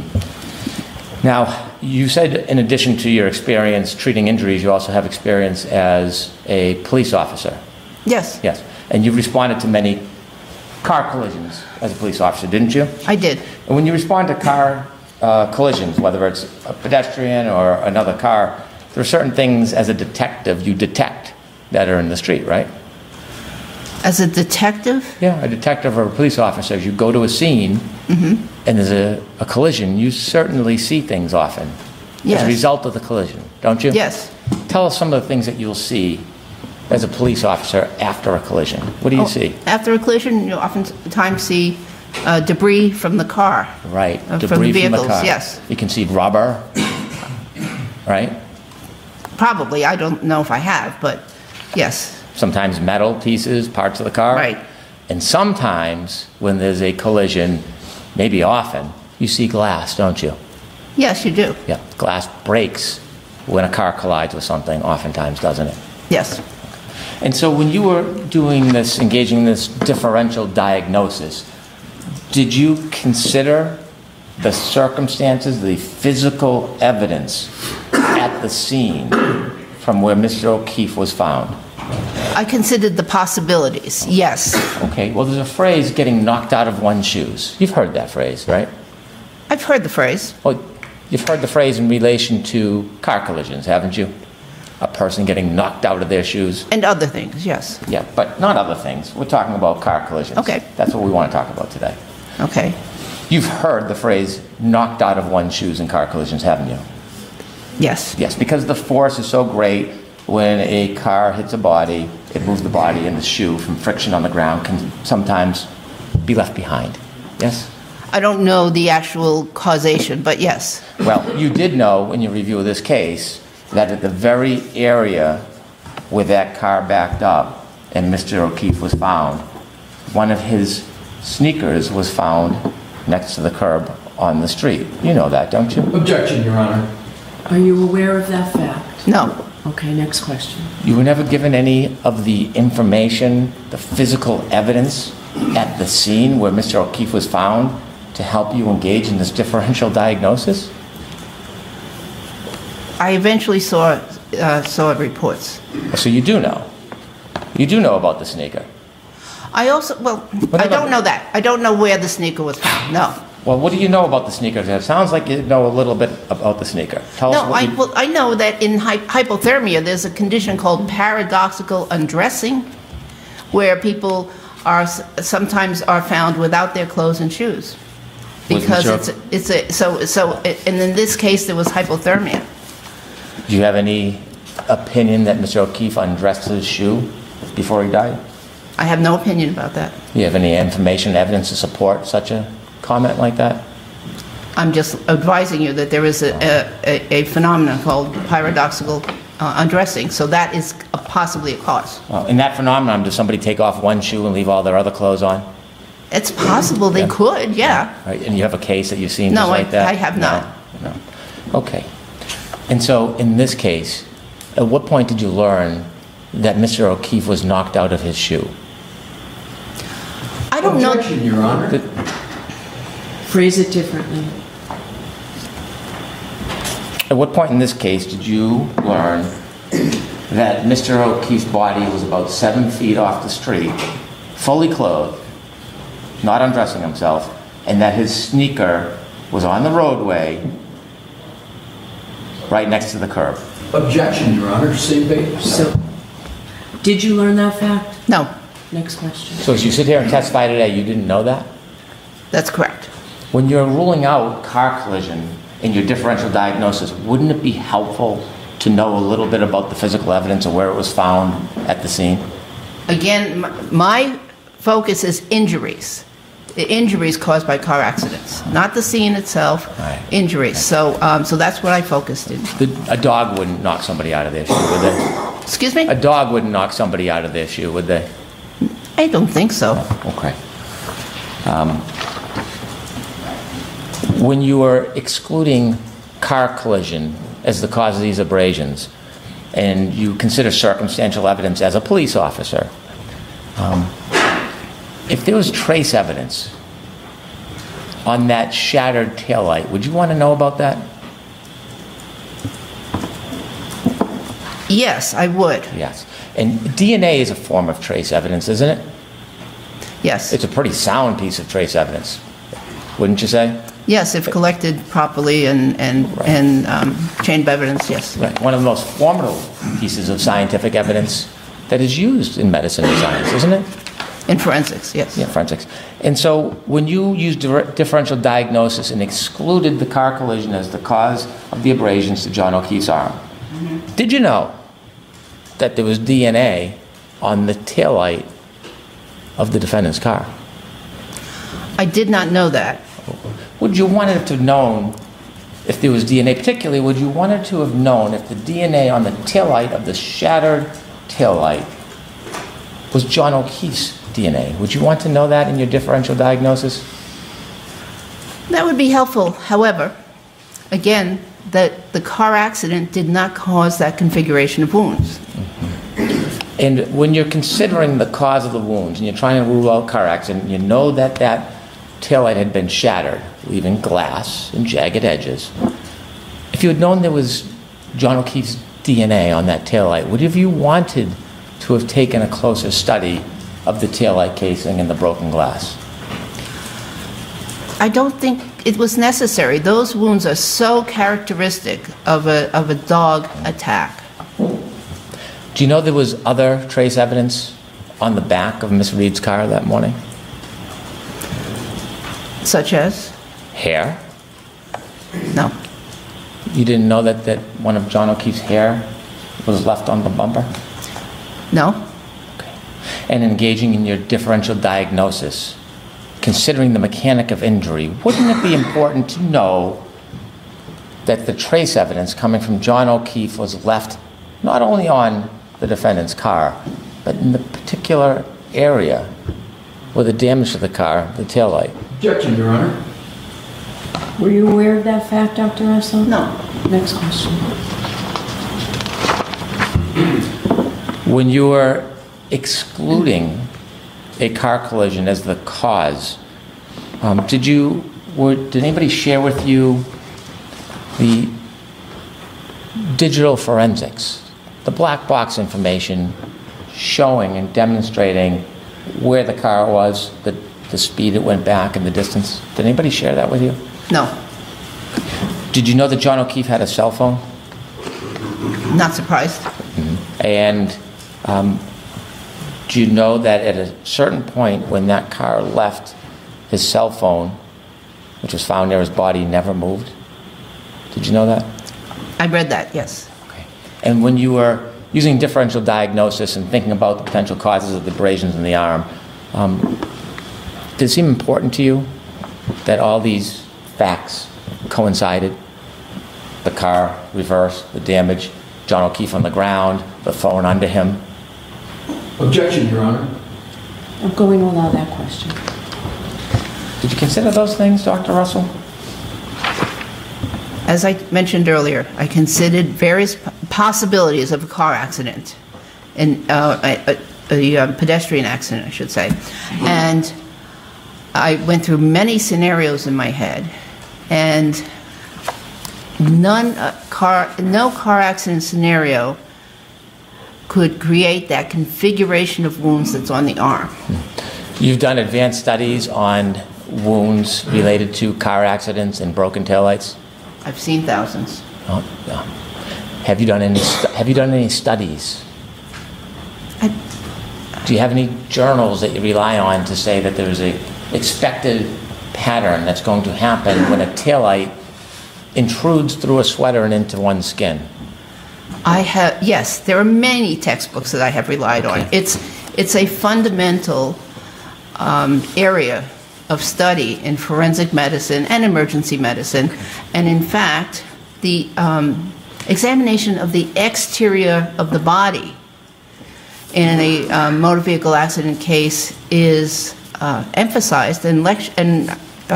Now, you said in addition to your experience treating injuries, you also have experience as a police officer. Yes, Yes. And you've responded to many car collisions as a police officer, didn't you? I did. And when you respond to car collisions, whether it's a pedestrian or another car, there are certain things as a detective you detect that are in the street, right? As a detective? Yeah, a detective or a police officer, as you go to a scene and there's a collision, you certainly see things often Yes. as a result of the collision, don't you? Yes. Tell us some of the things that you'll see as a police officer after a collision. What do you see? After a collision, you oftentimes see debris from the car. Right, From the debris from vehicles, the car. yes. You can see rubber, right? Probably, I don't know if I have, but yes. Sometimes metal pieces, parts of the car. Right. And sometimes when there's a collision, maybe often, you see glass, don't you? Yes, you do. Yeah, glass breaks when a car collides with something, oftentimes, doesn't it? Yes. And so when you were doing this, engaging in this differential diagnosis, did you consider the circumstances, the physical evidence at the scene from where Mr. O'Keefe was found? I considered the possibilities, yes. Okay, well, there's a phrase, getting knocked out of one's shoes. You've heard that phrase, right? I've heard the phrase. Well, you've heard the phrase in relation to car collisions, haven't you? A person getting knocked out of their shoes. And other things, yes. Yeah, but not other things. We're talking about car collisions. Okay. That's what we want to talk about today. Okay. You've heard the phrase knocked out of one's shoes in car collisions, haven't you? Yes. Yes, because the force is so great when a car hits a body, it moves the body, and the shoe from friction on the ground can sometimes be left behind. Yes? I don't know the actual causation, but yes. Well, you did know in your review of this case that at the very area where that car backed up and Mr. O'Keefe was found, one of his sneakers was found next to the curb on the street. You know that, don't you? Objection, Your Honor. Are you aware of that fact? No. Okay, next question. You were never given any of the information, the physical evidence at the scene where Mr. O'Keefe was found to help you engage in this differential diagnosis? I eventually saw saw reports. So you do know. You do know about the sneaker. I also, well, I don't know that. I don't know where the sneaker was found, no. Well, what do you know about the sneaker? It sounds like you know a little bit about the sneaker. Tell us No, what you... well, I know that in hypothermia, there's a condition called paradoxical undressing, where people are sometimes are found without their clothes and shoes, because and in this case there was hypothermia. Do you have any opinion that Mr. O'Keefe undressed his shoe before he died? I have no opinion about that. Do you have any information, evidence to support such a comment like that? I'm just advising you that there is a phenomenon called paradoxical undressing, so that is possibly a cause. Well, in that phenomenon, does somebody take off one shoe and leave all their other clothes on? It's possible they could, yeah. Right. And you have a case that you've seen No, just like that? I have not. No. Okay. And so, in this case, at what point did you learn that Mr. O'Keefe was knocked out of his shoe? I don't know. Objection, Your Honor. Phrase it differently. At what point in this case did you learn that Mr. O'Keefe's body was about 7 feet off the street, fully clothed, not undressing himself, and that his sneaker was on the roadway right next to the curb? Objection, Your Honor. Same basis. So, did you learn that fact? No, Next question. So as you sit here and testify today, you didn't know that? that's correct. When you're ruling out car collision in your differential diagnosis, wouldn't it be helpful to know a little bit about the physical evidence of where it was found at the scene? Again, my focus is injuries. The injuries caused by car accidents, not the scene itself, Right. injuries. So that's what I focused in. A dog wouldn't knock somebody out of their shoe, would they? Excuse me? A dog wouldn't knock somebody out of their shoe, would they? I don't think so. Okay. When you are excluding car collision as the cause of these abrasions, and you consider circumstantial evidence as a police officer, if there was trace evidence on that shattered taillight, would you want to know about that? Yes, I would. Yes. And DNA is a form of trace evidence, isn't it? Yes. It's a pretty sound piece of trace evidence, wouldn't you say? Yes, if collected properly and chain of evidence, yes. Right. One of the most formidable pieces of scientific evidence that is used in medicine and science, isn't it? In forensics, yes. Yeah, forensics. And so when you used differential diagnosis and excluded the car collision as the cause of the abrasions to John O'Keefe's arm, did you know that there was DNA on the taillight of the defendant's car? I did not know that. Would you wanted to have known if there was DNA, particularly would you wanted to have known if the DNA on the taillight of the shattered taillight was John O'Keefe's DNA? Would you want to know that in your differential diagnosis? That would be helpful. However, again, that the car accident did not cause that configuration of wounds. And when you're considering the cause of the wounds and you're trying to rule out car accident, you know that that taillight had been shattered, leaving glass and jagged edges. If you had known there was John O'Keefe's DNA on that taillight, would have you wanted to have taken a closer study of the taillight casing and the broken glass? I don't think it was necessary. Those wounds are so characteristic of a dog attack. Do you know there was other trace evidence on the back of Miss Reed's car that morning? Such as? Hair? No. You didn't know that one of John O'Keefe's hair was left on the bumper? No. Okay. And engaging in your differential diagnosis, considering the mechanic of injury, wouldn't it be important to know that the trace evidence coming from John O'Keefe was left not only on the defendant's car, but in the particular area where the damage to the car, the taillight? Objection, Your Honor. Were you aware of that fact, Dr. Russell? No. Next question. When you are excluding a car collision as the cause, did anybody share with you the digital forensics, the black box information showing and demonstrating where the car was, the speed it went back and the distance. Did anybody share that with you? No, Did you know that John O'Keefe had a cell phone? not surprised. And do you know that at a certain point when that car left, his cell phone, which was found near his body, never moved? Did you know that? I read that, yes. Okay. And when you were using differential diagnosis and thinking about the potential causes of the abrasions in the arm, did it seem important to you that all these facts coincided? The car reversed, the damage, John O'Keefe on the ground, the phone under him. Objection, Your Honor. I'm going to allow that question. Did you consider those things, Dr. Russell? As I mentioned earlier, I considered various possibilities of a car accident, and a pedestrian accident, I should say. And I went through many scenarios in my head, and no car accident scenario could create that configuration of wounds that's on the arm. You've done advanced studies on wounds related to car accidents and broken taillights? I've seen thousands. Oh, yeah. Have you done any studies? Do you have any journals that you rely on to say that there's a expected pattern that's going to happen when a taillight intrudes through a sweater and into one's skin? Yes, there are many textbooks that I have relied on. It's a fundamental area of study in forensic medicine and emergency medicine. And in fact, the examination of the exterior of the body in a motor vehicle accident case is emphasized, and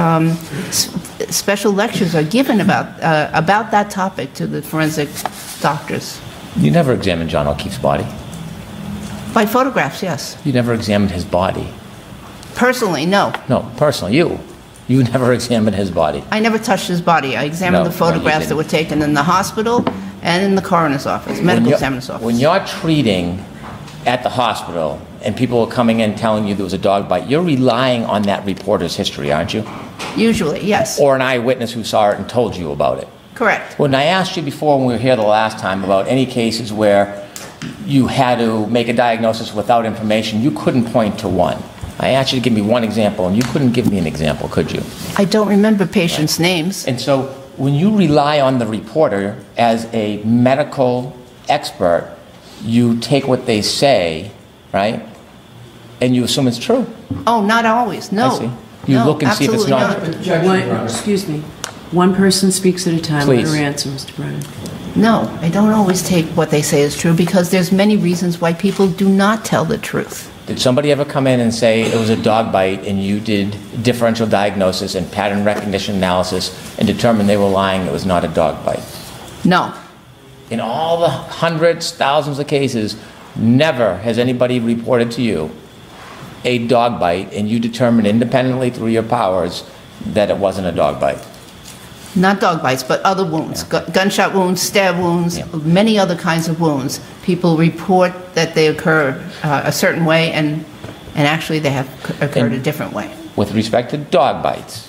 special lectures are given about that topic to the forensic doctors. You never examined John O'Keefe's body? By photographs, yes. You never examined his body? Personally, no. No, personally, you never examined his body? I never touched his body. I examined No, the photographs you that were taken in the hospital and in the coroner's office, medical examiner's office. When you're treating at the hospital and people are coming in telling you there was a dog bite, you're relying on that reporter's history, aren't you? Usually, yes. Or an eyewitness who saw it and told you about it. Correct. When I asked you before when we were here the last time about any cases where you had to make a diagnosis without information, you couldn't point to one. I asked you to give me one example, and you couldn't give me an example, could you? I don't remember patients' names. And so when you rely on the reporter as a medical expert, you take what they say, right, and you assume it's true. Oh, not always, no. I see. You No, look and see if it's not. absolutely Excuse me. One person speaks at a time. Please. Let her answer, Mr. Brennan. No, I don't always take what they say as true because there's many reasons why people do not tell the truth. Did somebody ever come in and say it was a dog bite and you did differential diagnosis and pattern recognition analysis and determined they were lying, it was not a dog bite? No. In all the hundreds, thousands of cases, never has anybody reported to you a dog bite and you determined independently through your powers that it wasn't a dog bite. Not dog bites, but other wounds, gunshot wounds, stab wounds, many other kinds of wounds. People report that they occur a certain way, and actually they have occurred a different way. With respect to dog bites,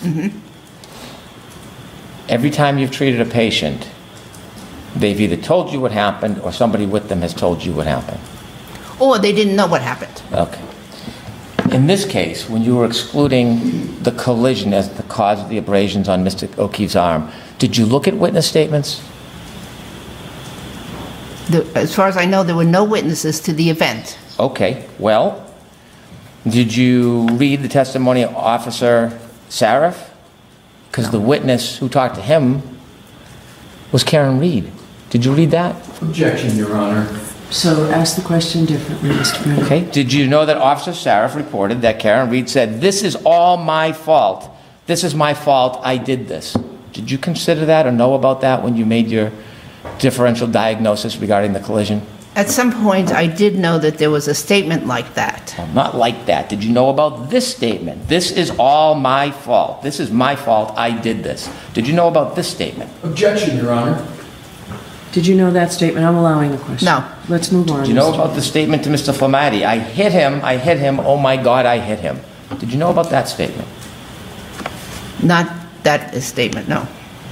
every time you've treated a patient, they've either told you what happened or somebody with them has told you what happened. Or they didn't know what happened. Okay. In this case, when you were excluding the collision as the cause of the abrasions on Mr. O'Keefe's arm, did you look at witness statements? As far as I know, there were no witnesses to the event. Okay. Well, did you read the testimony of Officer Sarif? Because the witness who talked to him was Karen Reed. Did you read that? Objection, Your Honor. So ask the question differently, Mr. Brennan. Okay. Did you know that Officer Sarif reported that Karen Reed said, "This is all my fault. This is my fault. I did this." Did you consider that or know about that when you made your differential diagnosis regarding the collision? At some point, I did know that there was a statement like that. Well, not like that. Did you know about this statement? "This is all my fault. This is my fault. I did this." Did you know about this statement? Objection, Your Honor. Did you know that statement? I'm allowing the question. No. Let's move on. Do you know about the statement to Mr. Flamati? I hit him, oh my God, I hit him. Did you know about that statement? Not that statement, no.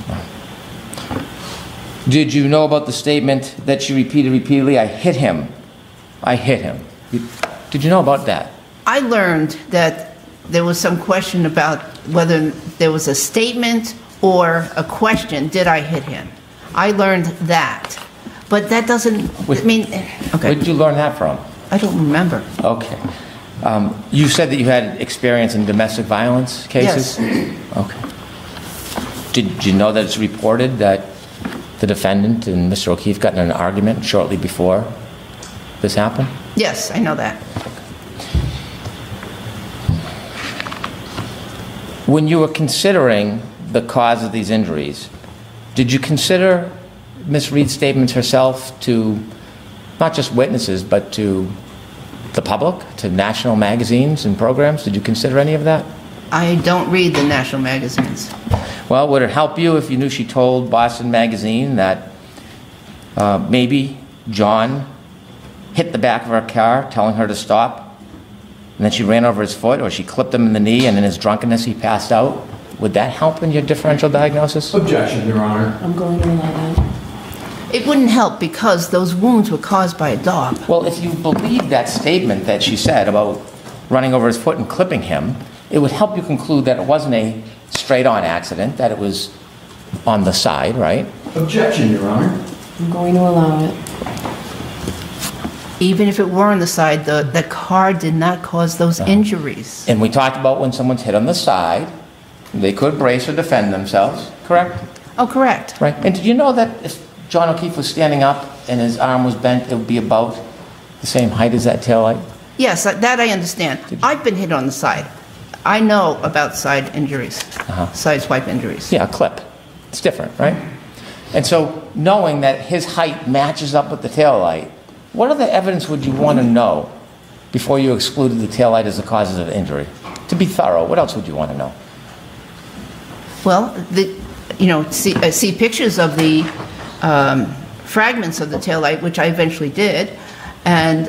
Did you know about the statement that she repeated repeatedly? I hit him. I hit him. Did you know about that? I learned that there was some question about whether there was a statement or a question, did I hit him? I learned that. But that doesn't, okay. Where did you learn that from? I don't remember. Okay. You said that you had experience in domestic violence cases? Yes. Okay. Did you know that it's reported that the defendant and Mr. O'Keefe got in an argument shortly before this happened? Yes, I know that. When you were considering the cause of these injuries, did you consider Ms. Reed's statements herself to not just witnesses, but to the public, to national magazines and programs? Did you consider any of that? I don't read the national magazines. Well, would it help you if you knew she told Boston Magazine that maybe John hit the back of her car, telling her to stop, and then she ran over his foot, or she clipped him in the knee, and in his drunkenness he passed out? Would that help in your differential diagnosis? Objection, Your Honor. I'm going to allow that. It wouldn't help because those wounds were caused by a dog. Well, if you believe that statement that she said about running over his foot and clipping him, it would help you conclude that it wasn't a straight-on accident, that it was on the side, right? Objection, Your Honor. I'm going to allow it. Even if it were on the side, the car did not cause those injuries. And we talked about when someone's hit on the side, they could brace or defend themselves, correct? Oh, correct. Right. And did you know that if John O'Keefe was standing up and his arm was bent, it would be about the same height as that taillight? Yes, that I understand. I've been hit on the side. I know about side injuries, side swipe injuries. Yeah, a clip. It's different, right? And so knowing that his height matches up with the taillight, what other evidence would you want to know before you excluded the taillight as the cause of injury? To be thorough, what else would you want to know? Well, see pictures of the fragments of the taillight, which I eventually did, and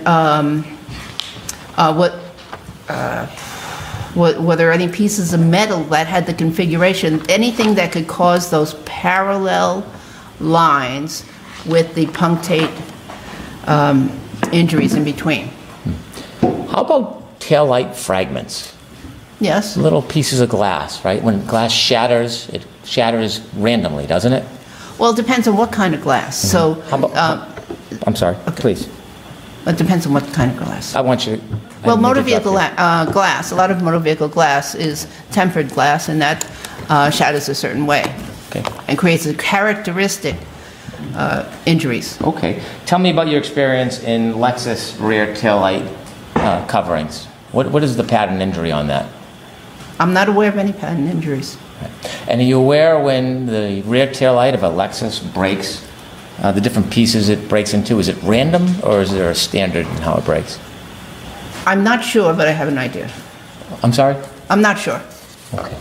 were there any pieces of metal that had the configuration, anything that could cause those parallel lines with the punctate injuries in between. How about taillight fragments? Yes. Little pieces of glass, right? When glass shatters, it shatters randomly, doesn't it? Well, it depends on what kind of glass. So, How about, I'm sorry, please. it depends on what kind of glass. I want you. Well, motor vehicle glass, a lot of motor vehicle glass is tempered glass, and that shatters a certain way. Okay. And creates a characteristic injuries. Okay. Tell me about your experience in Lexus rear taillight coverings. What is the pattern injury on that? I'm not aware of any pattern injuries. And are you aware when the rear taillight of a Lexus breaks, the different pieces it breaks into? Is it random, or is there a standard in how it breaks? I'm not sure, but I have an idea. I'm sorry? I'm not sure. Okay.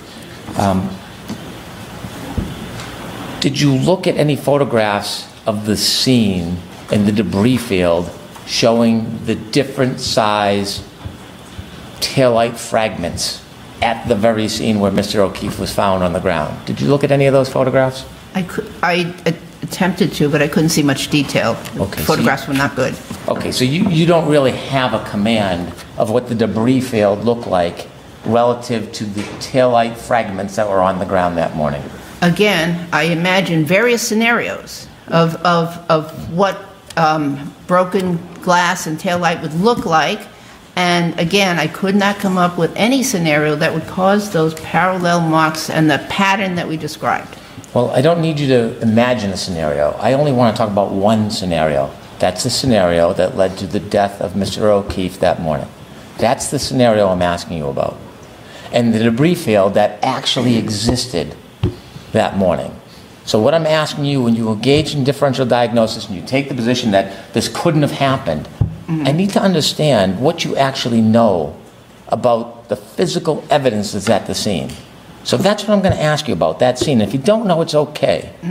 Did you look at any photographs of the scene in the debris field showing the different size taillight fragments at the very scene where Mr. O'Keefe was found on the ground? Did you look at any of those photographs? I attempted to, but I couldn't see much detail. Okay, Photographs were not good. Okay, so you don't really have a command of what the debris field looked like relative to the taillight fragments that were on the ground that morning. Again, I imagine various scenarios of what broken glass and taillight would look like. And again, I could not come up with any scenario that would cause those parallel marks and the pattern that we described. Well, I don't need you to imagine a scenario. I only want to talk about one scenario. That's the scenario that led to the death of Mr. O'Keefe that morning. That's the scenario I'm asking you about. And the debris field that actually existed that morning. So what I'm asking you, when you engage in differential diagnosis and you take the position that this couldn't have happened, I need to understand what you actually know about the physical evidence that's at the scene. So that's what I'm going to ask you about, that scene. If you don't know, it's okay.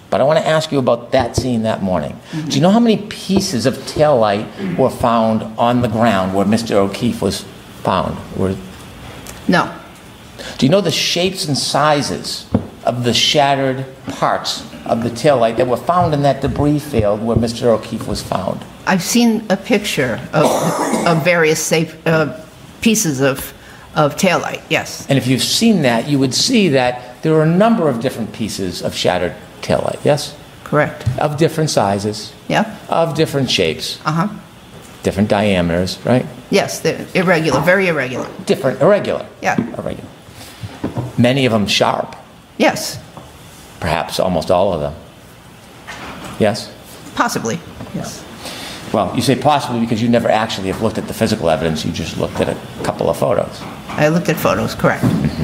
But I want to ask you about that scene that morning. Do you know how many pieces of taillight were found on the ground where Mr. O'Keefe was found? No. Do you know the shapes and sizes of the shattered parts of the taillight that were found in that debris field where Mr. O'Keefe was found? I've seen a picture of various pieces of taillight, yes. And if you've seen that, you would see that there are a number of different pieces of shattered taillight, yes? Correct. Of different sizes. Yeah. Of different shapes. Uh-huh. Different diameters, right? Yes, they're irregular, very irregular. Different, irregular. Yeah. Irregular. Many of them sharp. Yes. Perhaps almost all of them. Yes? Possibly, yes. Well, you say possibly because you never actually have looked at the physical evidence. You just looked at a couple of photos. I looked at photos, correct.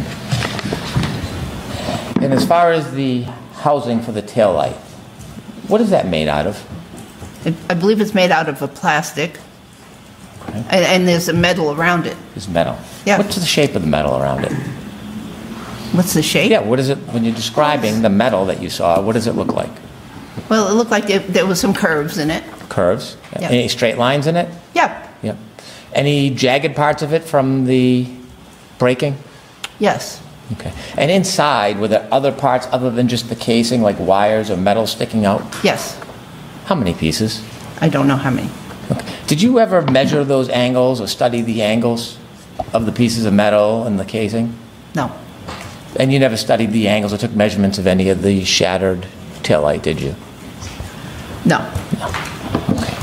And as far as the housing for the taillight, what is that made out of? I believe it's made out of a plastic, and there's a metal around it. It's metal. Yeah. What's the shape of the metal around it? What's the shape? Yeah, what is it, when you're describing the metal that you saw, what does it look like? Well, it looked like there was some curves in it. Curves? Yeah. Any straight lines in it? Yeah. Yep. Any jagged parts of it from the breaking? Yes. Okay. And inside, were there other parts other than just the casing, like wires or metal sticking out? Yes. How many pieces? I don't know how many. Okay. Did you ever measure those angles or study the angles of the pieces of metal and the casing? No. And you never studied the angles or took measurements of any of the shattered taillight, did you? No. Okay.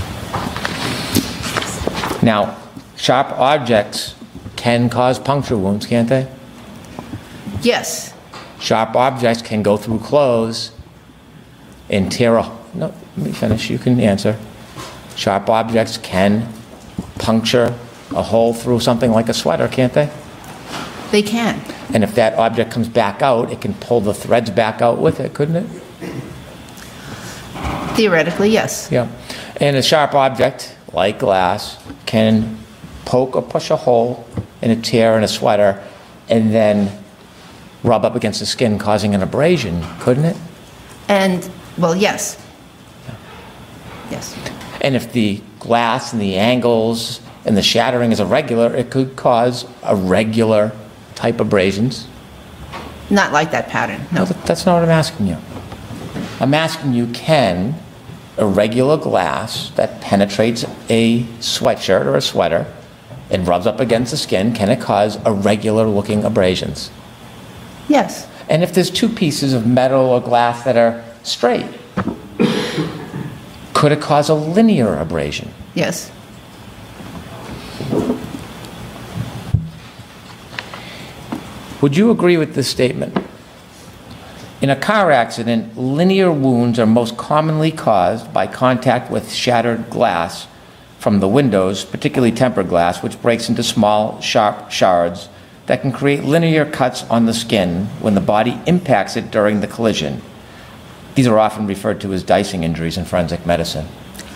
Now, sharp objects can cause puncture wounds, can't they? Yes. Sharp objects can go through clothes and tear a... No, let me finish. You can answer. Sharp objects can puncture a hole through something like a sweater, can't they? They can. And if that object comes back out, it can pull the threads back out with it, couldn't it? Theoretically, yes. Yeah. And a sharp object, like glass, can poke or push a hole in a tear in a sweater and then rub up against the skin, causing an abrasion, couldn't it? And, well, yes. Yes. And if the glass and the angles and the shattering is irregular, it could cause irregular type abrasions. Not like that pattern, no. That's not what I'm asking you. I'm asking you, can irregular glass that penetrates a sweatshirt or a sweater and rubs up against the skin, can it cause irregular looking abrasions? Yes. And if there's two pieces of metal or glass that are straight, could it cause a linear abrasion? Yes. Would you agree with this statement? In a car accident, linear wounds are most commonly caused by contact with shattered glass from the windows, particularly tempered glass, which breaks into small, sharp shards that can create linear cuts on the skin when the body impacts it during the collision. These are often referred to as dicing injuries in forensic medicine.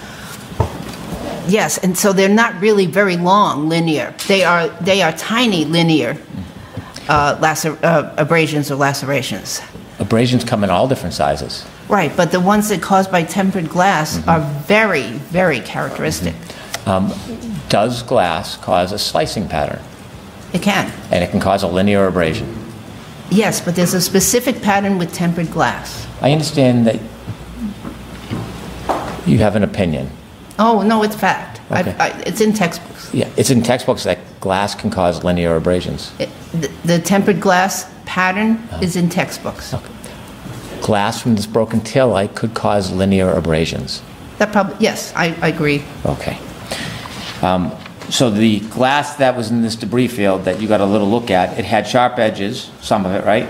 Yes, and so they're not really very long linear. They are tiny linear abrasions or lacerations. Abrasions come in all different sizes. Right, but the ones that are caused by tempered glass are very, very characteristic. Does glass cause a slicing pattern? It can. And it can cause a linear abrasion. Yes, but there's a specific pattern with tempered glass. I understand that you have an opinion. Oh, no, it's fact. Okay. It's in textbooks. Yeah, it's in textbooks that glass can cause linear abrasions. The tempered glass pattern is in textbooks. Okay. Glass from this broken taillight could cause linear abrasions. That probably, yes, I agree. Okay. So the glass that was in this debris field that you got a little look at, it had sharp edges, some of it, right?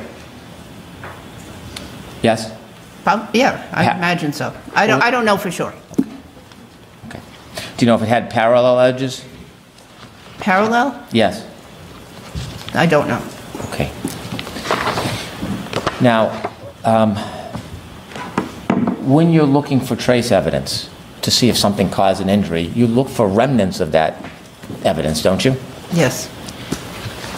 Yes? Yeah, I imagine so. I don't know for sure. Okay. Do you know if it had parallel edges? Parallel? Yes. I don't know. Okay. Now, when you're looking for trace evidence to see if something caused an injury, you look for remnants of that evidence, don't you? Yes.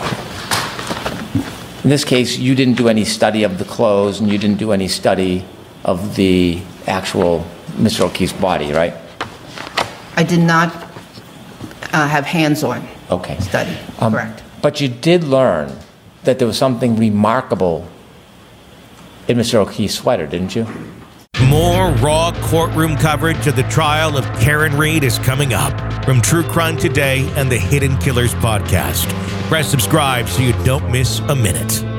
In this case, you didn't do any study of the clothes and you didn't do any study of the actual Mr. O'Keefe's body, right? I did not have hands-on Okay. study, correct. But you did learn that there was something remarkable in Mr. O'Keefe's sweater, didn't you? More raw courtroom coverage of the trial of Karen Read is coming up from True Crime Today and the Hidden Killers podcast. Press subscribe so you don't miss a minute.